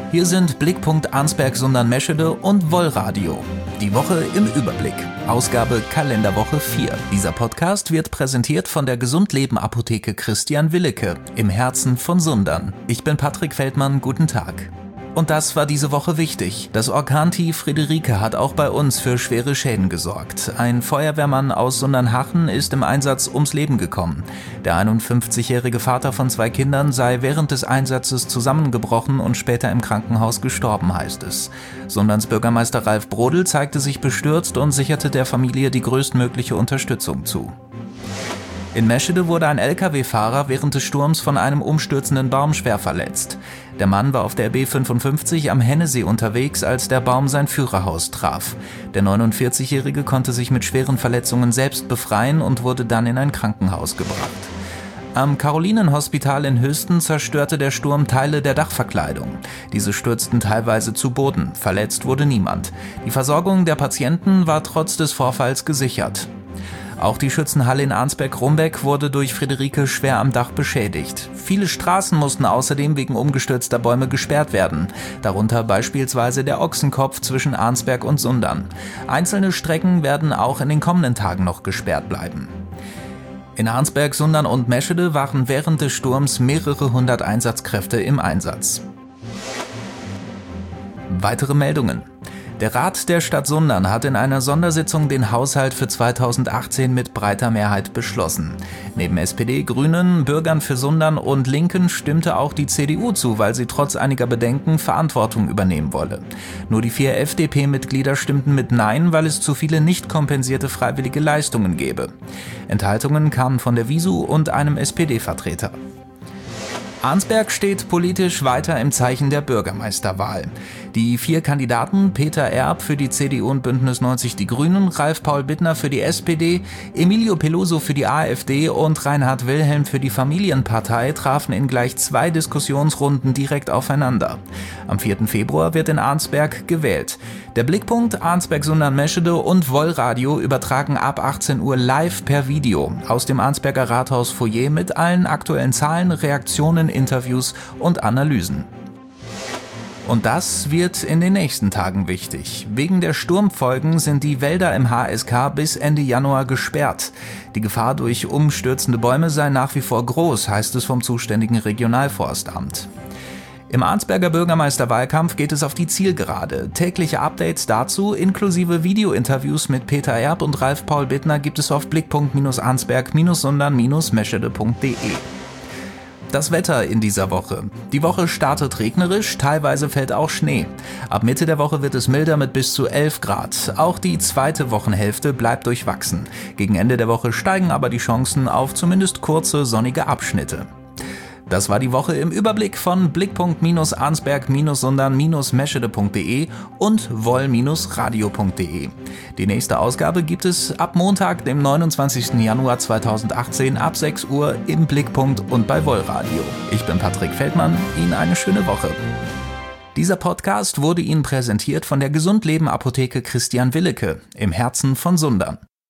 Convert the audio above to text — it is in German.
Hier sind Blickpunkt Arnsberg-Sundern-Meschede und Wollradio. Die Woche im Überblick. Ausgabe Kalenderwoche 4. Dieser Podcast wird präsentiert von der Gesundleben-Apotheke Christian Willeke im Herzen von Sundern. Ich bin Patrick Feldmann, guten Tag. Und das war diese Woche wichtig. Das Orkantief Friederike hat auch bei uns für schwere Schäden gesorgt. Ein Feuerwehrmann aus Sundernhachen ist im Einsatz ums Leben gekommen. Der 51-jährige Vater von 2 Kindern sei während des Einsatzes zusammengebrochen und später im Krankenhaus gestorben, heißt es. Sunderns Bürgermeister Ralf Brodel zeigte sich bestürzt und sicherte der Familie die größtmögliche Unterstützung zu. In Meschede wurde ein Lkw-Fahrer während des Sturms von einem umstürzenden Baum schwer verletzt. Der Mann war auf der B55 am Hennesee unterwegs, als der Baum sein Führerhaus traf. Der 49-Jährige konnte sich mit schweren Verletzungen selbst befreien und wurde dann in ein Krankenhaus gebracht. Am Carolinenhospital in Höchsten zerstörte der Sturm Teile der Dachverkleidung. Diese stürzten teilweise zu Boden. Verletzt wurde niemand. Die Versorgung der Patienten war trotz des Vorfalls gesichert. Auch die Schützenhalle in Arnsberg-Rumbeck wurde durch Friederike schwer am Dach beschädigt. Viele Straßen mussten außerdem wegen umgestürzter Bäume gesperrt werden, darunter beispielsweise der Ochsenkopf zwischen Arnsberg und Sundern. Einzelne Strecken werden auch in den kommenden Tagen noch gesperrt bleiben. In Arnsberg, Sundern und Meschede waren während des Sturms mehrere hundert Einsatzkräfte im Einsatz. Weitere Meldungen. Der Rat der Stadt Sundern hat in einer Sondersitzung den Haushalt für 2018 mit breiter Mehrheit beschlossen. Neben SPD, Grünen, Bürgern für Sundern und Linken stimmte auch die CDU zu, weil sie trotz einiger Bedenken Verantwortung übernehmen wolle. Nur die 4 FDP-Mitglieder stimmten mit Nein, weil es zu viele nicht kompensierte freiwillige Leistungen gäbe. Enthaltungen kamen von der WISU und einem SPD-Vertreter. Arnsberg steht politisch weiter im Zeichen der Bürgermeisterwahl. Die 4 Kandidaten, Peter Erb für die CDU und Bündnis 90 Die Grünen, Ralf Paul Bittner für die SPD, Emilio Peluso für die AfD und Reinhard Wilhelm für die Familienpartei trafen in gleich 2 Diskussionsrunden direkt aufeinander. Am 4. Februar wird in Arnsberg gewählt. Der Blickpunkt Arnsberg-Sundern-Meschede und Wollradio übertragen ab 18 Uhr live per Video aus dem Arnsberger Rathaus-Foyer mit allen aktuellen Zahlen, Reaktionen, Interviews und Analysen. Und das wird in den nächsten Tagen wichtig. Wegen der Sturmfolgen sind die Wälder im HSK bis Ende Januar gesperrt. Die Gefahr durch umstürzende Bäume sei nach wie vor groß, heißt es vom zuständigen Regionalforstamt. Im Arnsberger Bürgermeisterwahlkampf geht es auf die Zielgerade. Tägliche Updates dazu inklusive Videointerviews mit Peter Erb und Ralf Paul Bittner gibt es auf blickpunkt-arnsberg-sundern-meschede.de. Das Wetter in dieser Woche. Die Woche startet regnerisch, teilweise fällt auch Schnee. Ab Mitte der Woche wird es milder mit bis zu 11 Grad. Auch die zweite Wochenhälfte bleibt durchwachsen. Gegen Ende der Woche steigen aber die Chancen auf zumindest kurze, sonnige Abschnitte. Das war die Woche im Überblick von Blickpunkt-Arnsberg-Sundern-Meschede.de und woll-radio.de. Die nächste Ausgabe gibt es ab Montag, dem 29. Januar 2018 ab 6 Uhr im Blickpunkt und bei Wollradio. Ich bin Patrick Feldmann, Ihnen eine schöne Woche. Dieser Podcast wurde Ihnen präsentiert von der Gesundleben-Apotheke Christian Willeke im Herzen von Sundern.